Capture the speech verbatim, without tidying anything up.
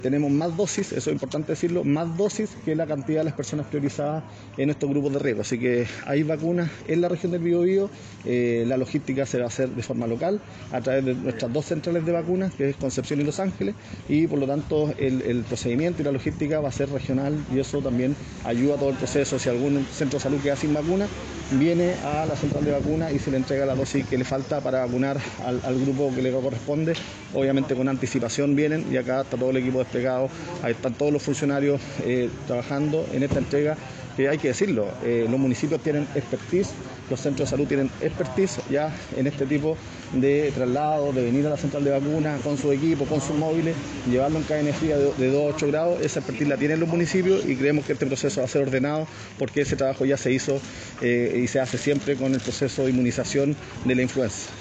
Tenemos más dosis, eso es importante decirlo, más dosis que la cantidad de las personas priorizadas en estos grupos de riesgo. Así que hay vacunas en la región del Biobío, eh, la logística se va a hacer de forma local a través de nuestras dos centrales de vacunas, que es Concepción y Los Ángeles, y por lo tanto el, el procedimiento y la logística va a ser regional y eso también ayuda a todo el proceso. Si algún centro de salud queda sin vacuna, viene a la central de vacuna y se le entrega la dosis que le falta para vacunar al, al grupo que le corresponde. Obviamente con anticipación vienen y acá está todo el equipo desplegado, ahí están todos los funcionarios eh, trabajando en esta entrega, que hay que decirlo, eh, los municipios tienen expertise, los centros de salud tienen expertise ya en este tipo de traslado, de venir a la central de vacunas con su equipo, con sus móviles, llevarlo en cadena fría de, de dos a ocho grados, esa expertise la tienen los municipios y creemos que este proceso va a ser ordenado porque ese trabajo ya se hizo eh, y se hace siempre con el proceso de inmunización de la influenza.